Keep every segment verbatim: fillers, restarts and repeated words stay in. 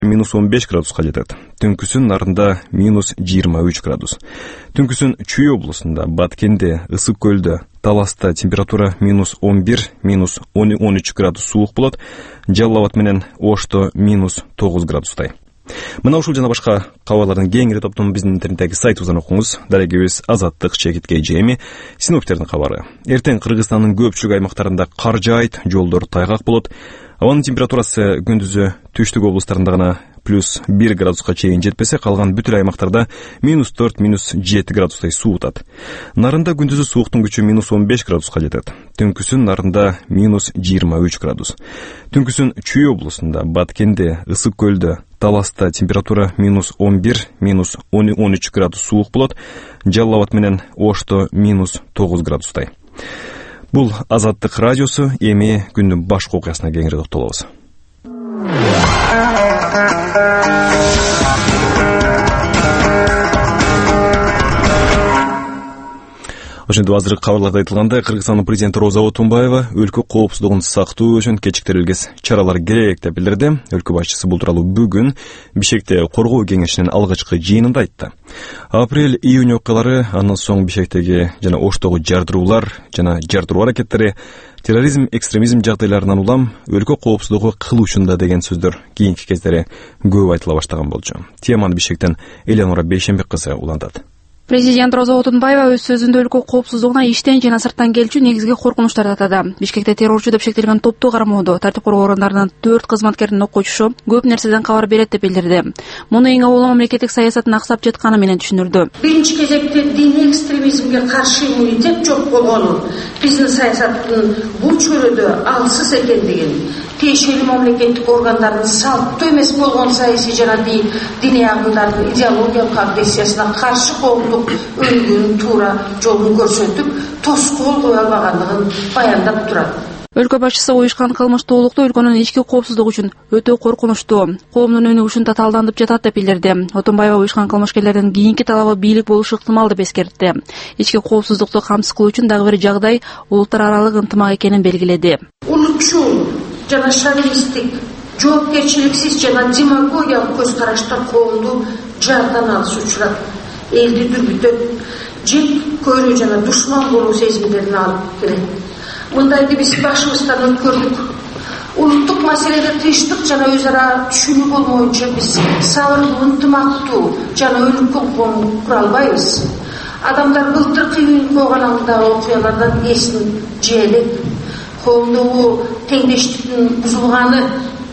минус он беш градуска жетет. Түнкүсүн нарында минус жыйырма үч градус. Түнкүсүн Чүй облусунда, Баткенде, Ысык көлдө, Таласта температура минус он бир, минус он үч градус суук болот. Жалал Абад менен Ошто минус тогуз градустай. Мына ушул жана башка кабарлардын кеңири топтун биздин интернеттеги сайтыбыздан окуңуз. Дарегибиз Азаттык Чекиткей Жеми. Синоптиктердин кабары. Эртең Кыргызстандын көпчүлүк аймактарында кар жаайт, жолдор тайгак болот. Абанын температурасы күндүзү түштүк облустарында гана плюс бир градуска чейин жетпесе, калган бүт аймактарда минус төрт, минус жети градустай суутат. Нарында күндүзү сууктун күчү минус он беш градуска жетет. Түнкүсүн нарында минус жыйырма үч градус. Түнкүсүн Чүй облусунда, Баткенде, Ысык көлдө, Таласта температура минус он бир, минус он үч градус суук болот. Жалал Абад менен Ошто минус тогуз градустай. Бул Азаттык радиосу. Эми күндүн башка окуясына кеңири токтолобуз. Ошентип азыркы кабарларда айтылгандай, Кыргызстандын президенти Роза Отунбаева өлкө коопсуздугун сактоо үчүн кечиктерилгес чаралар керек деп билдирди. Өлкө башчысы бул тууралуу бүгүн Бишкекте коргоо кеңешинин алгачкы жыйынында айтты. Апрель-июнь окуялары, андан соң Бишкектеги жана Оштогу жардыруулар жана жардыруу аракеттери, терроризм, экстремизм жагдайларынан улам өлкө коопсуздугу кыл учунда деген сөздөр кийинки кездери көп айтыла баштаган болчу. Теманы Бишкектен Элеонора Бейшенбек кызы улантат. Президент Роза Отунбаева өз сөзүндө өлкө коопсуздугуна иштен жана сырттан келчү негизги коркунучтарды атады. Бишкекте террорчу деп шектелген топту кармоодо тартип коргоо органдарынын төрт кызматкеринин окуучусу көп нерседен кабар берет деп билдирди. Муну эң авыл мамлекеттик саясаттын аксап жатканы менен түшүндүрдү. Биринчи кезекте диний экстремизмге каршы иммунитет жок болгонун, биздин саясаттын бул чөйрөдө алсыз экендигин, тиешелүү мамлекеттик органдардын салттуу эмес болгон саясий жана диний агымдардын идеологиялык агрессиясына каршы коомдук өлгүн туура жолун көрсөтүп, тоскоол кое албагандыгын баяндап турат. Өлкө башчысы уюшкан кылмыштуулукту өлкөнүн ички коопсуздугу үчүн өтө коркунучтуу, коомдун үнү ушунда талданып жатат деп билдирди. Отунбаева уюшкан кылмышкерлердин кийинки талабы бийлик болушу ыктымал деп эскертти. Ички коопсуздукту камсыз кылуу үчүн дагы бир жагдай улуттар аралык ынтымак экенин белгиледи. Улутчул жана шовинисттик, жоопкерчиликсиз жана демагогиялык көз караштар коомду жардан алышуучулар, элди дүрбүтөт, жек көрүү жана душман болуу сезимдерин алып келет. Мындайды биз башыбыздан өткөрдүк. Улуттук маселеде тынчтык жана өз ара түшүнүү болмоюнча биз сабырдуу, ынтымактуу жана өнүккөн коом кура албайбыз. Адамдар былтыркы июнь каналындагы окуялардан эсин жээ элек. Коомдогу теңдештиктин бузулганы,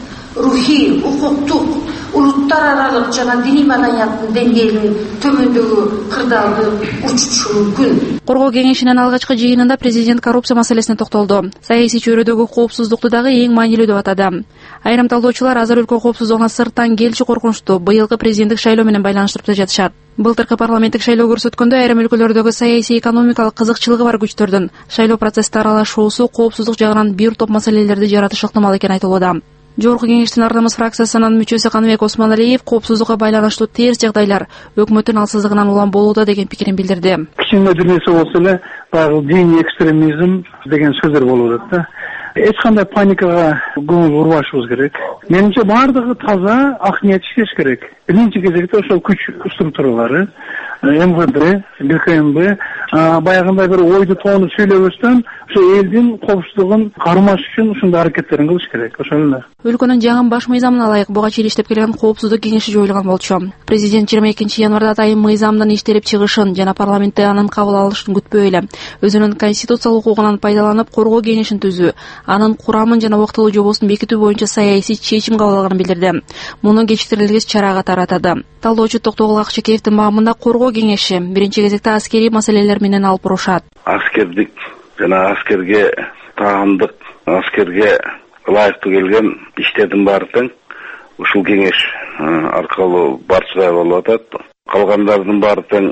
рухий, укуктук, улуттар аралык жана диний маданияттын деңгээлинин төмөндөгү кырдаалды учушу мүмкүн. Коргоо кеңешинин алгачкы жыйынында президент коррупция маселесине токтолду. Саясий чөйрөдөгү коопсуздукту дагы эң маанилүү деп атады. Айрым талдоочулар азыр өлкө коопсуздугуна сырттан келчү коркунучту быйылкы президенттик шайлоо менен байланыштырып жатышат. Былтыркы парламенттик шайлоо көрсөткөндө айрым өлкөлөрдөгү саясий экономикалык кызыкчылыгы бар күчтөрдүн шайлоо процессине аралашуусу коопсуздук жагынан бир топ маселелерди жаратышы ыктымал экени айтылууда. Жогорку кеңештин Ардамыз фракциясынын мүчөсү Каныбек Осмоналиев коопсуздукка байланыштуу терс жагдайлар өкмөттүн алсыздыгынан улам болууда деген пикирин билдирди. Кичине бир нерсе болсо эле баягы диний экстремизм деген сөздөр болуп атат да. Эч кандай паникага көңүл бурбашыбыз керек. Менимче бардыгы таза, ак ниет иштеш керек. Биринчи кезекте ошол күч структуралары, эм вэ дэ, бэ ка эм бэ баягындай бир ойду тоону сүйлөбөстөн ошо элдин коопсуздугун кармаш үчүн ушундай аракеттерин кылыш керек. Ошол эле. Өлкөнүн жаңы баш мыйзамына ылайык буга чейин иштеп келген коопсуздук кеңеши жоюлган болчу. Президент жыйырма экинчи январда атайын мыйзамдын иштелип чыгышын жана парламентте анын кабыл алышын күтпөй эле өзүнүн конституциялык укугунан пайдаланып коргоо кеңешин түзүү, анын курамын жана убактылуу жобосун бекитүү боюнча саясий чечим кабыл алганын билдирди. Муну кечиктирилгес чара катары атады. Талдоочу Токтогул Акчекеевдин багымында коргоо кеңеши биринчи кезекте аскерий маселелер менен алып урушат. Аскердик жана аскерге таандык, аскерге ылайыктуу келген иштердин баары тең ушул кеңеш аркылуу барчылай болуп атат. Калгандардын баары тең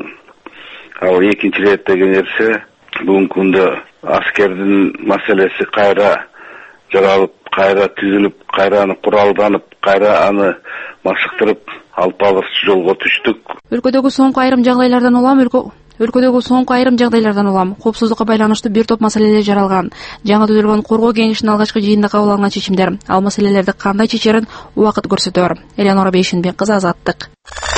ал экинчи рет деген нерсе бүгүнкү күндө аскердин маселеси кайра жаралып, кайра түзүлүп, кайра аны куралданып, кайра аны машыктырып алып баргыс жолго түштүк. Өлкөдөгү соңку айрым жагдайлардан улам өлкө Өлкөдөгү соңку айрым жагдайлардан улам коопсуздукка байланыштуу бир топ маселелер жаралган. Жаңы түзүлгөн коргоо кеңешинин алгачкы жыйынында кабыл алынган чечимдер ал маселелерди кандай чечерин убакыт көрсөтөр. Элеонора Бейшенбек кызы, Азаттык.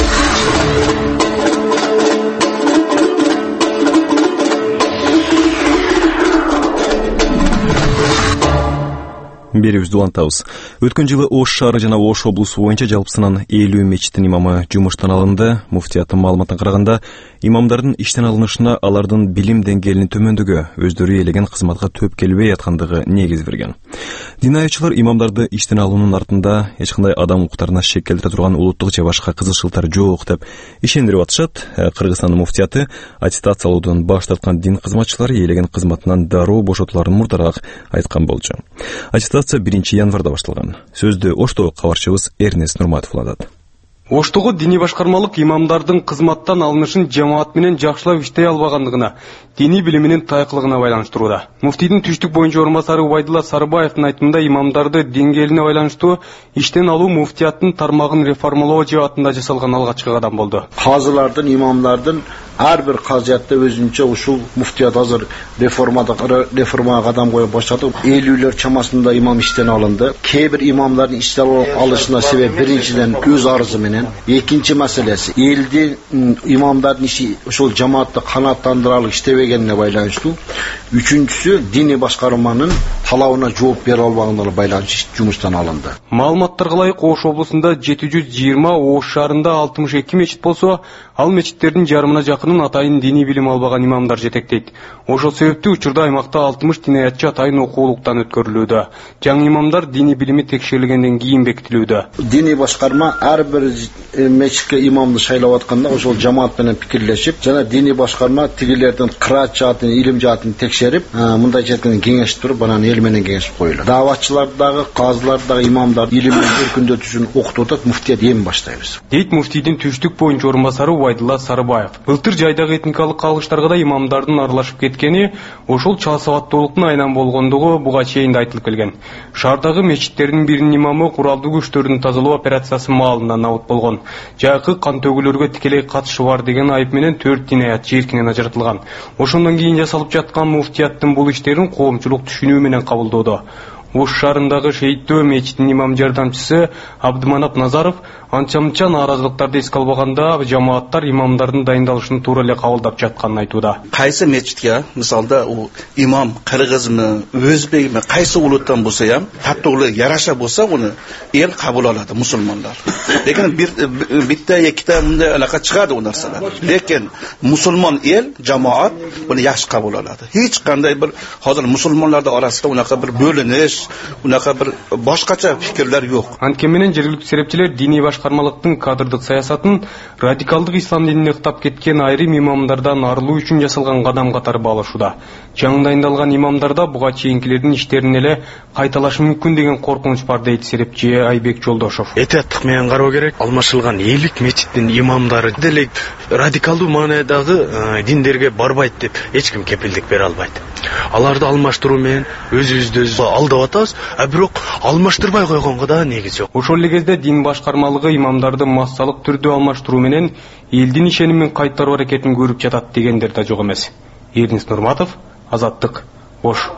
Берүүбүздү улантабыз. Өткөн жылы Ош шаары жана Ош облусу боюнча жалпысынан элүү мечиттин имамы жумуштан алынды. Муфтияттын маалыматына караганда, имамдардын иштен алынышына алардын билим деңгээлинин төмөндүгү өздөрү ээлеген кызматка төп келбей аткандыгы негиз берген. Дин аятчылар имамдарды иштен алуунун артында эч кандай адам укуктарына шек келтире турган улуттук же башка кызыкчылыктар жок деп ишендирип атышат. Кыргызстандын муфтияты аттестациялоодон баш тарткан дин кызматчылары ээлеген кызматынан дароо бошотуларын мурдараак айткан болчу. Аттестация биринчи январда башталган. Сөздү Оштогу кабарчыбыз Эрнест Нурматов улантат. Оштогу диний башкармалык имамдардын кызматтан алынышын жамаат менен жакшылап иштей албагандыгына, диний билиминин таяклыгына байланыштырууда. Муфтийдин түштүк боюнча орун басары Убайдулла Сарыбаевдин айтымында имамдарды деңгээлине байланыштуу иштен алуу муфтияттын тармагын реформалоо жаатында жасалган алгачкы кадам болду. Казылардын, имамдардын ар бир казыятта өзүнчө ушул муфтият азыр реформада реформага кадам коюп баштады. элүүлөр чамасында имам иштен алынды. Кээ бир имамдардын иштен алышына себеп биринчиден өз арызы менен, экинчи маселеси элди имамдардын иши ушул жамаатты канааттандыралык иштебегенине байланыштуу, үчүнчүсү диний башкарманын талабына жооп бере албагандыгына байланыштуу жумуштан алынды. Маалыматтарга ылайык Ош облусунда жети жүз жыйырма, Ош шаарында алтымыш эки мечит болсо, ал мечиттердин жарымына жакынын атайын диний билим албаган имамдар жетектейт. Ошол себептүү учурда аймакта алтымыш диниятчы атайын окуулуктан өткөрүлүүдө. Жаңы имамдар диний билими текшерилгенден кийин бекитилүүдө. Диний башкарма ар бир мечитке имамды шайлап атканда ошол жамаат менен пикирлешип, жана диний башкарма тигилердин кыраат жаатын, илим жаатын текшерип, мындай жеткен кеңешип туруп, анан эл менен кеңешип коюлат. Даватчылардагы, казылардагы имамдар илимин өркүндөтүүсүн окутуп, муфтият эми баштайбыз. Дейт муфтийдин түштүк боюнча орун басары Убайдулла Сарыбаев. Былтыр жайдагы этникалык калыштарга да имамдардын аралашып кеткени, ошол чал сабаттуулуктун айынан болгондугу буга чейин да айтылып келген. Шаардагы мечиттердин биринин имамы куралдуу күчтөрдүн тазалоо операциясы маалында набыт болгон. Жайкы кан төгүлөргө тикелей катышы бар деген айып менен төрт диниятчы эркинен ажыратылган. Ошондон кийин жасалып жаткан муфтияттын бул иштерин коомчулук түшүнүү менен кабылдоодо. Ош шаарындагы Шейиттөө мечитинин имам жардамчысы Абдыманап Назаров анча-мынча нааразылыктарды эске албаганда жамааттар имамдардын дайындалышын туура эле кабылдап жатканын айтууда. Кайсы мечитке, мисалда, у имам кыргызмы, өзбекми, кайсы улуттан болсо ham, таттуулук яраша болсо, уну эл кабыл алат, мусулмандар. Лекин бир битте эките мындай алака чыгады у нарсалар. Лекин мусулман эл, жамаат буну жакшы кабыл алат. Эч кандай бир азыр мусулманлардын арасында унака бир бөлүнүш, унака бир башкача фикирлер жок. Анткени менен жергиликтүү серепчилер диний башкармалыктын кадрдык саясатын радикалдык ислам динине ыктап кеткен айрым имамдардан арылуу үчүн жасалган кадам катары баалашууда. Жаңы дайындалган имамдарда буга чейинкилердин иштерин эле кайталашы мүмкүн деген коркунуч бар дейт серепчи Айбек Жолдошов. Этияттык менен кароо керек. Алмашылган элдик мечиттин имамдары деле радикалдуу маанайдагы диндерге барбайт деп эч ким кепилдик бере албайт. Аларды алмаштыруу менен өзүбүздү өзүбүз алдап атабыз, а бирок алмаштырбай койгонго да негиз жок. Ошол эле кезде дин башкармалыгы имамдарды массалык түрдө алмаштыруу менен элдин ишенимин кайтаруу аракетин көрүп жатат дегендер да жок эмес. Эрнест Нурматов, Азаттык, Ош.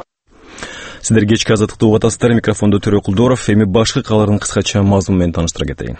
Сиздер кечки Азаттыкты угуп атасыздар. Микрофондо Төрө Кулдоров. Эми башкы кабарлардын кыскача мазмуну менен тааныштыра кетейин.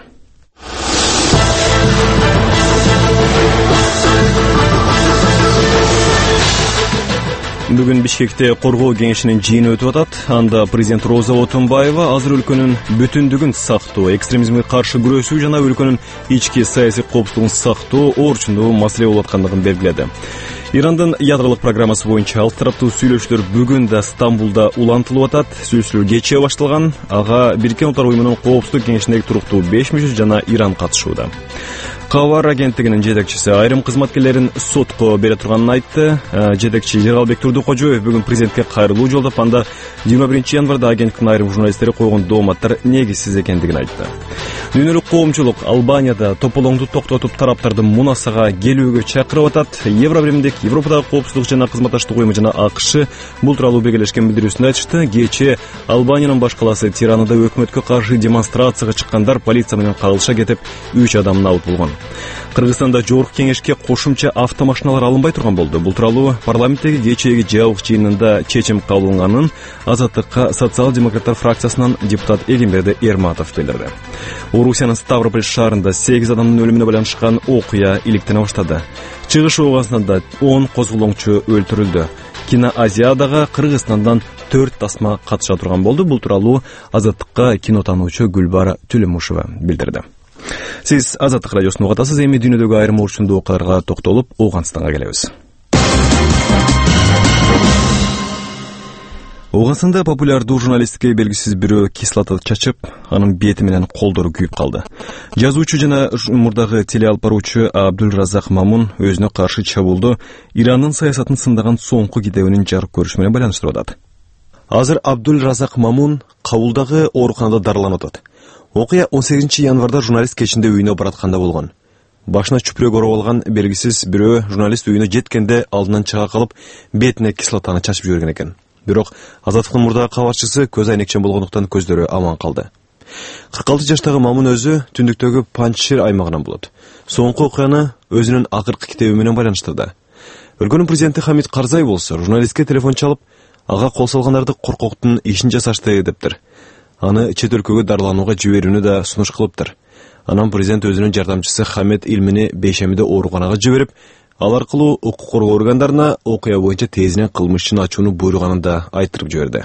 Бүгүн Бишкекте коргоо кеңешинин жыйыны өтүп атат. Анда президент Роза Отунбаева азыр өлкөнүн бүтүндүгүн сактоо, экстремизмге каршы күрөшүү жана өлкөнүн ички саясий коопсуздугун сактоо орчундуу маселе болуп аткандыгын белгиледи. Ирандын ядролук программасы боюнча алты тараптуу сүйлөшүүлөр бүгүн да Стамбулда улантылып атат. Сүйлөшүүлөр кечээ башталган. Ага Бириккен Улуттар уюмунун коопсуздук кеңешиндеги туруктуу беш мүчөсү жана Иран катышууда. Кабар агенттигинин жетекчиси айрым кызматкерлерин сотко бере турганын айтты. Жетекчи Жералбек Турдукожоев бүгүн президентке кайрылуу жолдоп, анда жыйырма биринчи январда агенттиктин айрым журналисттери койгон дооматтар негизсиз экендигин айтты. Дүйнөлүк коомчулук Албанияда тополоңду токтотуп тараптарды Мунасага келүүгө чакырып атат. Евробиримдик Европадагы коопсуздук жана кызматташтык уюму жана АКШ бул тууралуу белгилешкен билдирүүсүндө айтышты. Кечээ Албаниянын баш калаасы Тиранада өкмөткө каршы демонстрацияга чыккандар полиция менен кагылыша кетип, үч адам набыт болгон. Кыргызстанда жогорку кеңешке кошумча автомашиналар алынбай турган болду. Бул тууралуу парламенттеги кечээги жабык жыйынында чечим кабыл кылынганын Азаттыкка социал-демократтар фракциясынан депутат Эгемберди Эрматов билдирди. Орусиянын Ставрополь шаарында сегиз адамдын өлүмүнө байланышкан окуя иликтене баштады. Чыгыш окуясында он козголоңчу өлтүрүлдү. Киноазиадага Кыргызстандан төрт тасма катыша турган болду. Бул тууралуу Азаттыкка кинотануучу Гүлбара Түлөмушева билдирди. Сиз Азаттык радиосун угатасыз. Эми дүйнөдөгү айрым урчундуу окуяларга токтолуп, Ооганстанга келебиз. Ооганстанда популярдуу журналистке белгисиз бирөө кислота чачып, анын бети менен колдору күйүп калды. Жазуучу жана мурдагы телеалпаруучу Абдулразак Мамун өзүнө каршы чабуулду Ирандын саясатын сындаган соңку китебинин жарык көрүшү менен байланыштырып атат. Азыр Абдулразак Мамун Кабулдагы ооруканада дарыланып атат. Окуя он сегизинчи январда журналист кечинде үйүнө баратканда болгон. Башына чүпүрөк ороп алган белгисиз бирөө журналист үйүнө жеткенде алдынан чыга калып, бетине кислотаны чачып жиберген экен. Бирок Азаттыктын мурдагы кабарчысы көз айнекчен болгондуктан көздөрү аман калды. кырк алты жаштагы Мамун өзү түндүктөгү Панчшир аймагынан болот. Соңку окуяны өзүнүн акыркы китеби менен байланыштырды. Өлкөнүн президенти Хамид Карзай болсо журналистке телефон чалып, ага кол салгандарды коркоктун ишин жасашты дептир. Аны чет өлкөгө дарыланууга жиберүүнү да сунуш кылыптыр. Анан президент өзүнүн жардамчысы Хамед Илмини бейшемиде ооруканага жиберип, ал аркылуу укук коргоо органдарына окуя боюнча тезинен кылмыш ишин ачууну буйруганын да айтырып жиберди.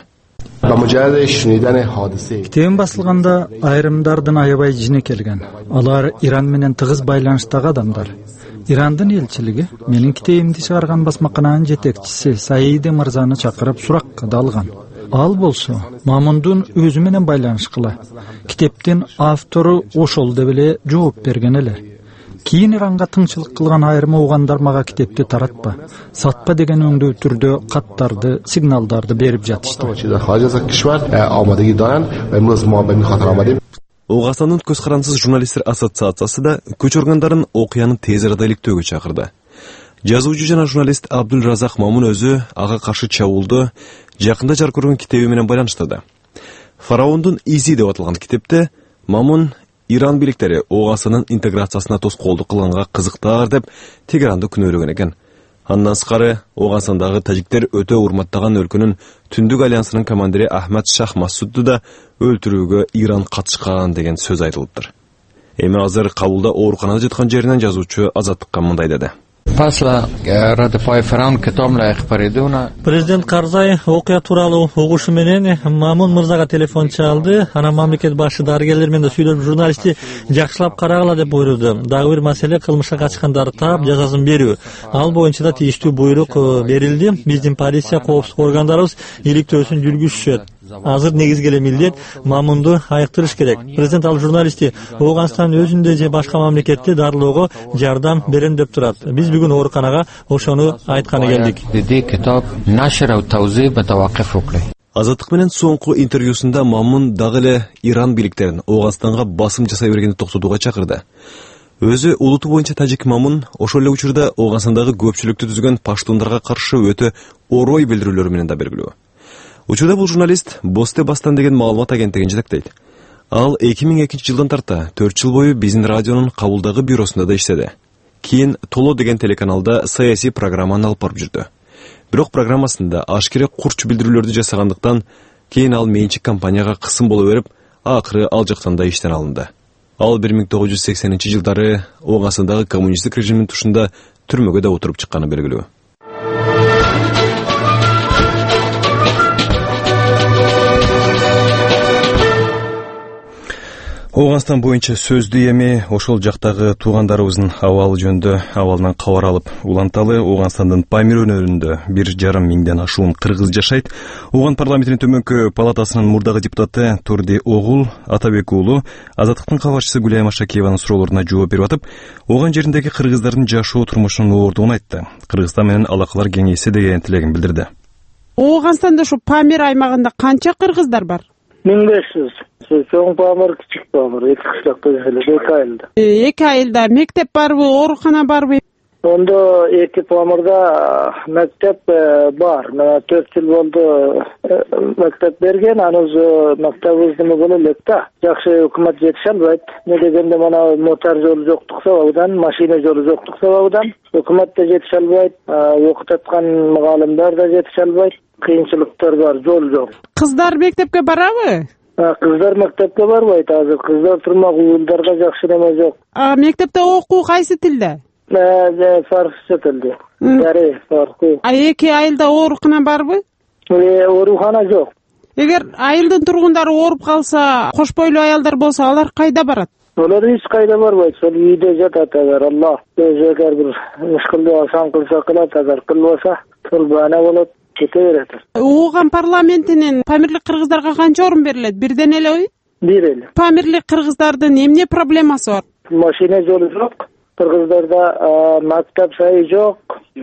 Китебим басылганда айрымдардын аябай жини келген. Алар Иран менен тыгыз байланыштагы адамдар. Ирандын элчилиги менин китебимди чыгарган басмакананын жетекчиси Саиди мырзаны чакырып суракка да алган. Ал болсо Мамундун өзү менен байланышкыла. Китептин автору ошол деп эле жооп берген эле. Кийин Иранга тыңчылык кылган айрым оогандар мага китепти таратпа, сатпа деген өңдүү түрдө каттарды, сигналдарды берип жатышты. Ооганстандын көз карансыз журналисттер ассоциациясы да күч органдарын окуяны тез арада иликтөөгө чакырды. Жазуучу жана журналист Абдулразак Мамун өзү ага каршы чабуулду жакында жарык көргөн китеби менен байланыштырды. Фараондун изи деп аталган китепте Мамун Иран бийликтери Ооганстандын интеграциясына тоскоолдук кылганга кызыктаар деп Тегеранды күнөөлөгөн экен. Андан сырткары Ооганстандагы тажиктер өтө урматтаган өлкөнүн Түндүк альянсынын командири Ахмад Шах Масудду да өлтүрүүгө Иран катышкан деген сөз айтылыптыр. Эми азыр Кабулда ооруканада жаткан жеринен жазуучу Азаттыкка мындай деди. Президент Карзай окуя тууралуу угушу менен Мамун мырзага телефон чалды. Анан мамлекет башы дарыгерлер менен сүйлөп журналистти жакшылап карагыла деп буйруду. Дагы бир маселе кылмышка качкандарды таап жазасын берүү. Ал боюнча да тийиштүү буйрук берилди. Биздин полиция коопсуздук органдарыбыз иликтөөсүн жүргүзүшөт. Азыр негизги эле милдет Мамунду айыктырыш керек. Президент ал журналистти Ооганстандын өзүндө же башка мамлекетте дарылоого жардам берем деп турат. Биз бүгүн ооруканага ошону айтканы келдик. Азаттык менен соңку интервьюсунда Мамун дагы эле Иран бийликтерин Ооганстанга басым жасай бергенди токтотууга чакырды. Өзү улуту боюнча тажик Мамун ошол эле учурда Ооганстандагы көпчүлүктү түзгөн паштундарга каршы өтө орой билдирүүлөрү менен да белгилүү. Учурда бул журналист Босте Бастан деген маалымат агенттигин жетектейт. Ал эки миң экинчи жылдан тарта төрт жыл бою биздин радионун Кабулдагы бюросунда да иштеди. Кийин Толо деген телеканалда саясий программаны алып барып жүрдү. Бирок программасында ашкере курч билдирүүлөрдү жасагандыктан кийин ал менчик компанияга кысым боло берип, акыры ал жактан да иштен алынды. Ал бир миң тогуз жүз сексенинчи жылдары Ооганстандагы коммунисттик режимдин тушунда түрмөгө да отуруп чыкканы белгилүү. Ооганстан боюнча сөздү эми ошол жактагы туугандарыбыздын абалы жөнүндө абалынан кабар алып уланталы. Ооганстандын Памир өңүрүндө бир жарым миңден ашуун кыргыз жашайт. Ооган парламентинин төмөнкү палатасынын мурдагы депутаты Турди Огул Атабек уулу Азаттыктын кабарчысы Гүлайым Ашакиеванын суроолоруна жооп берип атып, Ооган жериндеги кыргыздардын жашоо турмушунун ооругун айтты. Кыргызстан менен алакалар кеңейсе деген тилегин билдирди. Ооганстанда ушу Памир аймагында канча кыргыздар бар? миң беш жүз. Чоң Памир, кичик Памир, эки кыштакта жашайлар, эки айылда. Эки айылда мектеп барбы, оорукана барбы? Onda эки Памырда мектеп бар. Мына төрт жыл болду мектеп берген, аныз мектебибизди боло элек да. Жакшы өкмөт жетише албайт. Не дегенде мына мотор жолу жоктук сабабынан, машина жолу жоктук сабабынан өкмөт да жетише албайт, окутаткан мугалимдер да жетише албайт. Кыйынчылыктар бар, жол жок. Кыздар мектепке барабы? Кыздар мектепке барбайт азыр. Кыздар турмак уюлдарга жакшы неме жок. А мектепте окуу кайсы тилде? Фарсча тилде. Даре фарсы. А эки айылда оорукана барбы? Оорукана жок. Эгер айылдын тургундары ооруп калса, кош бойлуу аялдар болсо, алар кайда барат? Олар эч кайда барбайт, ошол үйдө жатат. Агар Аллах өзү эгер бир мушкулду асан кылса кылат, агар кылбаса, сол баана болот. Ооган парламентинин памирлик кыргыздарга канча орун берилет? Бирден элеби? Бир эле. Памирлик кыргыздардын эмне проблемасы бар? Машина жолу жок, кыргыздарда мактап сайы жок,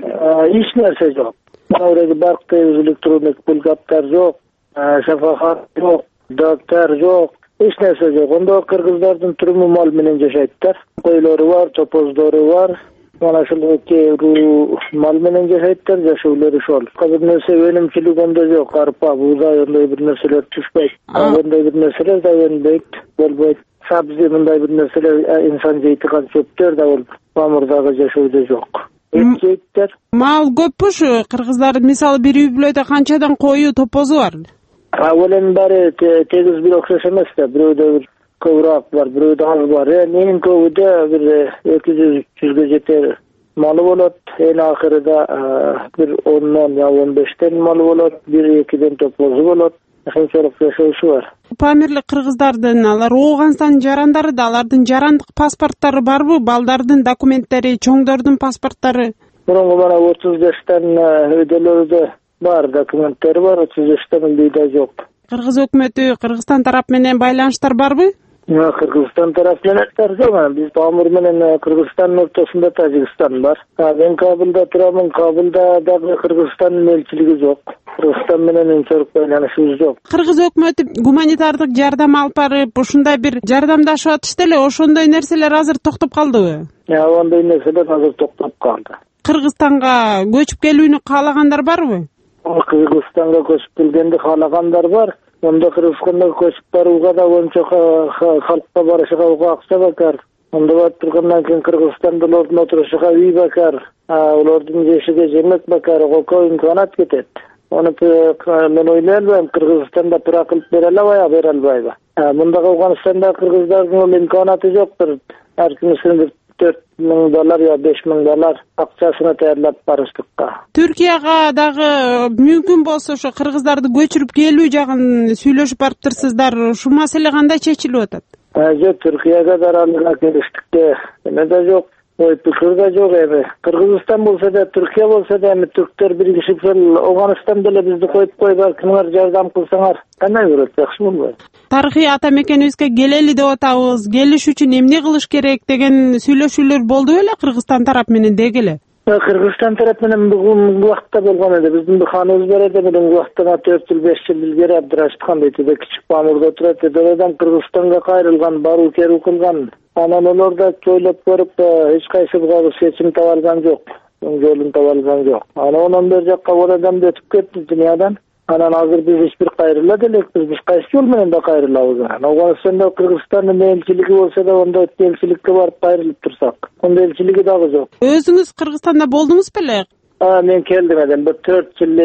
эч нерсе жок. Мына баркта электрондук пулгаптар жок, шафахат жок, доктор жок, эч нерсе жок. Ондо кыргыздардын туруму мал менен жашайттар. Койлору бар, топоздору бар. Mana şuldaki ru mal menen jashaytlar, jashowlari şol. Bir nerse önümçilik onda yok, arpa, buğday onday bir nerseler düşpeyt. Onday bir nerseler da önbeyt, bolbayt. Sabzi bunday bir nerseler insan jeytigan çöptör da bol. Pamırdağı jashowda yok. Et jeytler. Mal köpmü şu kırgızlar, misal bir üy-бүлөйдө kançadan koyu topozu var? Awalen bari tegiz bir okşaş emes de, biröwde bir köwrak var, biröwde az var. Menin köyde bir iki yüz üç yüzge jeter malı bolat. En ahirida bir ondan ya on beşten malı bolat, bir ikiden topozu bolat. Şunçalık yaşayışı var. Памирлик кыргыздардын алар Ооганстан жарандары да, алардын жарандык паспорттары барбы? Балдардын документтери, чоңдордун паспорттары? Мурунку бана отуз бештен өйдөлөрдө бар, документтери бар, отуз бештен үйдө жок. Кыргыз өкмөтү Кыргызстан тарап менен байланыштар барбы? Кыргызстан тарап менен жок. Биз Памыр менен Кыргызстандын ортосунда Тажикстан бар. Мен Кабылда турамын, Кабылда дагы Кыргызстандын элчилиги жок. Кыргызстан менен өнчөлүк байланышыбыз жок. Кыргыз өкмөтү гуманитардык жардам алып барып, ушундай бир жардамдашып атышты эле, ошондой нерселер азыр токтоп калдыбы? Я, андай нерселер азыр токтоп калды. Кыргызстанга көчүп келүүнү каалагандар барбы? Кыргызстанга көчүп келгенди каалагандар бар. Онда Кыргызстанга көчүп барууга да ончо халкка барышыга акча бекар. Онда барып тургандан кийин Кыргызстандалардын отурушуга үй бекар, олордун жешиге жемек бекар, oko имканат кетет. Onu men oynayalım, Kırgızistan'da pıra kılıp berel alabaya, berel bayba. Bunda Afganistan'da Kırgızların o imkanatı yoktur. Her kimisinin dört ming dolar ya beş ming dolar akçasını tayarlap barıştıkka. Türkiye'ga dagı mümkün bolsa şu Kırgızlardı göçürüp kelүү jagын süйлөшүp barıptırsızlar. Şu mesele kандай çeçilip atat? Yok, Türkiye'ga daralığına geliştik de. Ne de yok. Oy pikirde jok emi. Kırgızistan bolsa da, Türkiye bolsa da emi Türkler birleşip Afganistan bile bizni koyup koyup kimler jardam kılsaňar, kanday bolot, jakşı bolbay. Tarihi ata mekenibizge geleli dep atabız. Geliş üçin emne kılış gerek degen süйлөшүүлөр boldu belе Kırgızstan tarap menen degele. Kırgızstan tarap menen bu wagtda bolgan edi. Bizdin bir hanыбыз бар edi, bu wagtda dört yıl beş yıl ilgeri Abduraşitxan deydi. Kiçik Pamırda oturat edi. Oradan Kırgızstan'a kayrılgan, baruu keruu kılgan. Anan olar da köylep görüp hiç kaysı bir seçim tavalgan yok. Jolun tavalgan yok. Ana ondan bir jakka bol adam da ötüp ketdi dünyadan. Anan hazır biz hiçbir kayrıla delek, biz biz kaysı yol menen da kayrılabız. Afganistan'da Kırgızstan'ın elçiligi bolsa da onda elçilikke barıp kayrılıp tursak. Onda elçiligi dagı yok. Özüňiz Kırgızstanda boldunuz bele? Men keldim edim. Bir dört yıl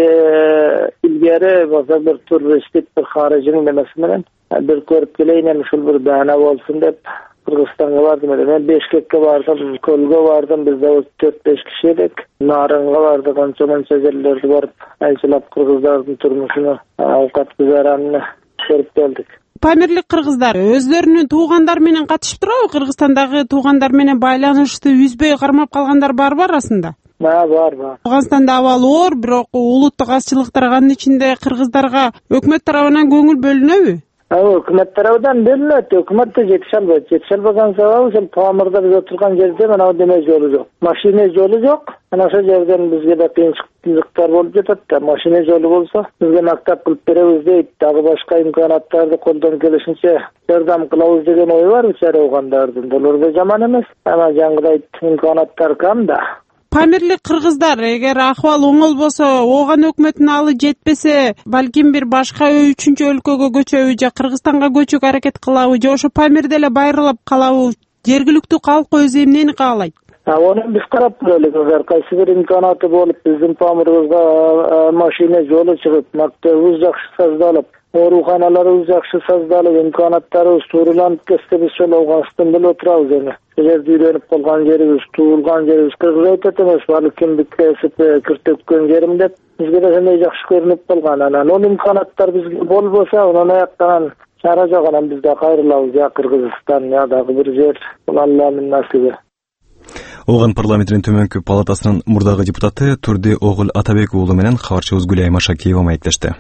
ilgeri bolsa bir turistik bir haricinin demesi menen bir görüp geleynen şul bir bana bolsun dep Kırgızstan'a vardım edim. Ben Beşkek'e vardım, Kölg'e vardım. Biz de dört beş kişiydik. Narın'a vardık. Anca manca yerlerde varıp ayçılap Kırgızların turmuşunu, avukat güzaranını görüp geldik. Памирлик кыргыздар өзлөрүнүн туугандар менен катышып турабы? Кыргызстандагы туугандар менен байланышты үзбөй кармап калгандар барбы арасында? Бар, бар, бар. Афганстанда абал оор, бирок улуттук азчылыктар анын ичинде кыргыздарга өкмөт тарабынан көңүл бөлүнөбү? Өкмөт тарабынан бөлүнөт, өкмөт да жетише албайт. Жетише албаган сабабы ошол Памырда биз отурган жерде мына деме жолу жок. Машина жолу жок. Ana ошол жерден бизге да кыйынчылыктар болуп жатат да. Машина жолу болсо бизге мактап кылып беребиз дейт. Дагы башка имканаттарды колдон келишинче жардам кылабыз деген ой бар бичара оогандардын. Олор да жаман эмес. Ана жаңгыдай имканаттар кам да. памирлик кыргыздар эгер акыбал оңолбосо, ооган өкмөттүн алы жетпесе, балким бир башка үчүнчү өлкөгө көчөбү же Кыргызстанга көчүүгө аракет кылабы же ошо Памирде эле байырылып калабы? Жергиликтүү калк өзү эмнени каалайт? Оны биз карап көрөлүк. Эгер кайсы бир имканаты болуп, биздин Памирыбызга машина жолу чыгып, мактебибиз жакшы создалып, ооруканаларыбыз жакшы создалып, имканаттарыбыз туураланып кетсе, биз ошол Ауганстан деле отурабыз эми. Жерди үйрөнүп калган жерибиз, туулган жерибиз, кыргыз айтат эмес, балким кесип киртөккөн жерим деп, бизге да ошондой жакшы көрүнүп калган. Анан ол имканаттар бизге болбосо, анан аяктан чара жок, анан биз да кайрылабыз, я Кыргызстан, я дагы бир жер. Бул Алланын насиби. Оған парламенттин төмөнкү палатасынын мурдагы депутаты Турди Огул Атабек уулу менен кабарчыбыз Гүлай Машакиева маектешти.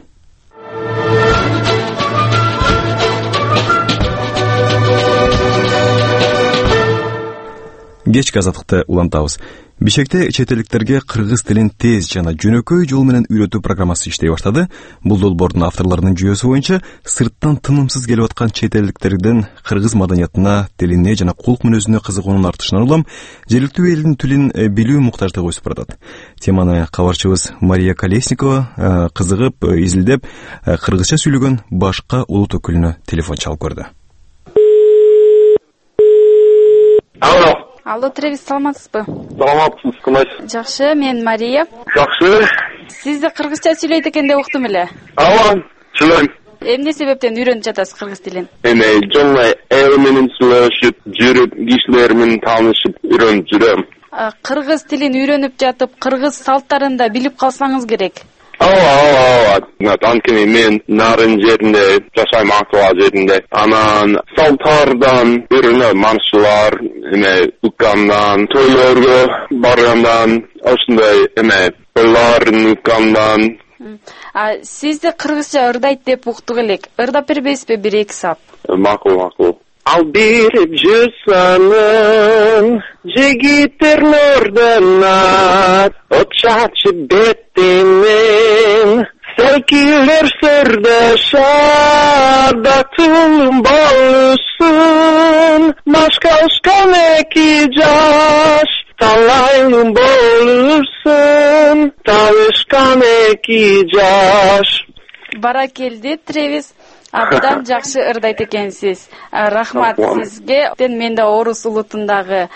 Кечки азаттыкты улантабыз. Бишкекте чет элдиктерге кыргыз тилин тез жана жөнөкөй жол менен үйрөтүү программасы иштей баштады. Бул долбоордун авторлорунун жүйөсү боюнча сырттан тынымсыз келип аткан чет элдиктердин кыргыз маданиятына, тилине жана кулк мүнөзүнө кызыгуунун артышынан улам жергиликтүү элдин тилин билүү муктаждыгы өсүп баратат. Теманы кабарчыбыз Мария Колесникова кызыгып, изилдеп, кыргызча сүйлөгөн башка улут өкүлүнө телефон чалып көрдү. Алло. Алло, Тревис, саламатсызбы? Саламатсыз, кымайсыз? Жакшы, мен Мария. Жакшы. Сизди кыргызча сүйлөйт экен деп уктум эле. Ооба, сүйлөйм. Эмне себептен үйрөнүп жатасыз кыргыз тилин? Эми жолу эл менен сүйлөшүп, жүрүп, кишилер менен таанышып үйрөнүп жүрөм. Кыргыз тилин үйрөнүп жатып, кыргыз салттарын да билип калсаңыз керек. Ооба, ооба, ооба. Анткени мен нарын жеринде жашайм, Акбала жеринде. Анан салттардан үйрөнөм, маншылар, эме уккандан, тойлорго баргандан, ошондой эме ойлорун уккандан. А сизди кыргызча ырдайт деп уктук элек. Ырдап бербейсизби бир эки сап? Макул, макул. Ал берип жусанын жигиттерден ат, от чачып беттенен селкилер сырда шарда тулум болусын, машкалшкан эки жаш талайым болурsun, талышкан эки жаш. Баракелди, Тревис. Абдан жакшы ырдайт экенсиз. Рахмат сизге. Мен да орус улутундагы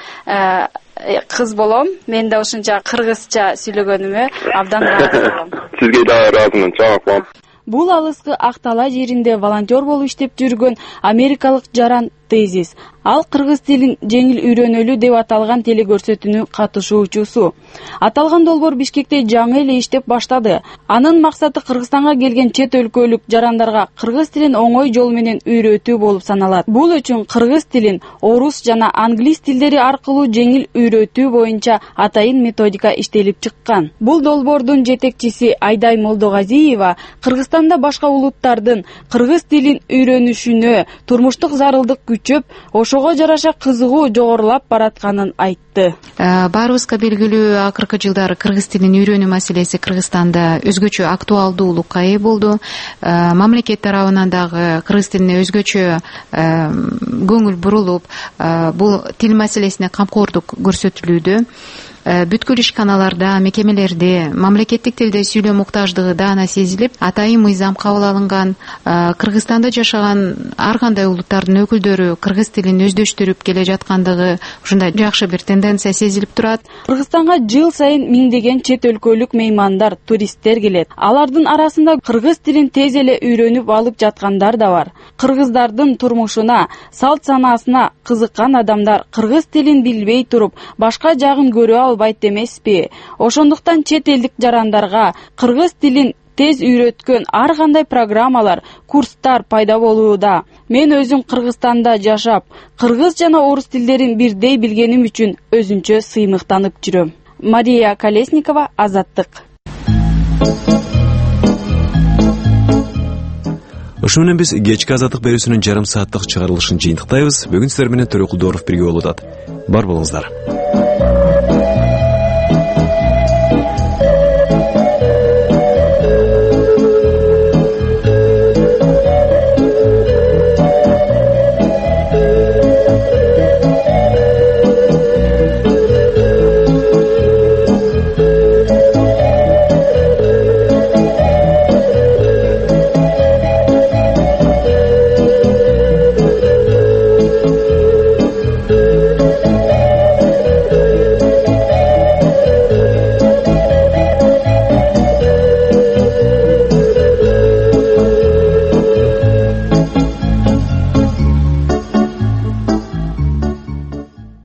кыз болом. Мен да ушунча кыргызча сүйлөгөнүмө абдан ыраазы болом. Сизге да ыраазымын, чоң. Бул алыскы Актала жеринде волонтер болуп иштеп жүргөн америкалык Жаран Тезис. Ал кыргыз тилин жеңил үйрөнөлү деп аталган телекөрсөтүүнүн катышуучусу. Аталган долбоор Бишкекте жаңы эле иштеп баштады. Анын максаты Кыргызстанга келген чет өлкөлүк жарандарга кыргыз тилин оңой жол менен үйрөтүү болуп саналат. Бул үчүн кыргыз тилин орус жана англис тилдери аркылуу жеңил үйрөтүү боюнча атайын методика иштелип чыккан. Бул долбоордун жетекчиси Айдай Молдогазиева Кыргызстанда башка улуттардын кыргыз тилин үйрөнүшүнө турмуштук зарылдык күчөп, ошого жараша кызыгуу жогорулап баратканын айтты. Баарыбызга белгилүү, акыркы жылдары кыргыз тилин үйрөнүү маселеси Кыргызстанда өзгөчө актуалдуулукка ээ болду. Мамлекет тарабынан дагы кыргыз тилине өзгөчө көңүл бурулуп, бул тил маселесине камкордук көрсөтүлүүдө. Бүткүл ишканаларда, мекемелерде мамлекеттик тилде сүйлөө муктаждыгы даана сезилип, атайын мыйзам кабыл алынган. Кыргызстанда жашаган ар кандай улуттардын өкүлдөрү кыргыз тилин өздөштүрүп келе жаткандыгы ушундай жакшы бир тенденция сезилип турат. Кыргызстанга жыл сайын миңдеген чет өлкөлүк меймандар, туристтер келет. Алардын арасында кыргыз тилин тез эле үйрөнүп алып жаткандар да бар. Кыргыздардын турмушуна, салт санаасына кызыккан адамдар кыргыз тилин билбей туруп, башка жагын көрө албайт эмеспи? Ошондуктан чет элдик жарандарга кыргыз тилин тез үйрөткөн ар кандай программалар, курстар пайда болууда. Мен өзүм Кыргызстанда жашап, кыргыз жана орус тилдерин бирдей билгеним үчүн өзүнчө сыймыктанып жүрөм. Мария Колесникова, Азаттык. Ушу менен биз кечки азаттык берүүсүнүн жарым сааттык чыгарылышын жыйынтыктайбыз. Бүгүн сиздер менен Төрө Кулдоров бирге болуп атат. Бар болуңуздар. Thank you.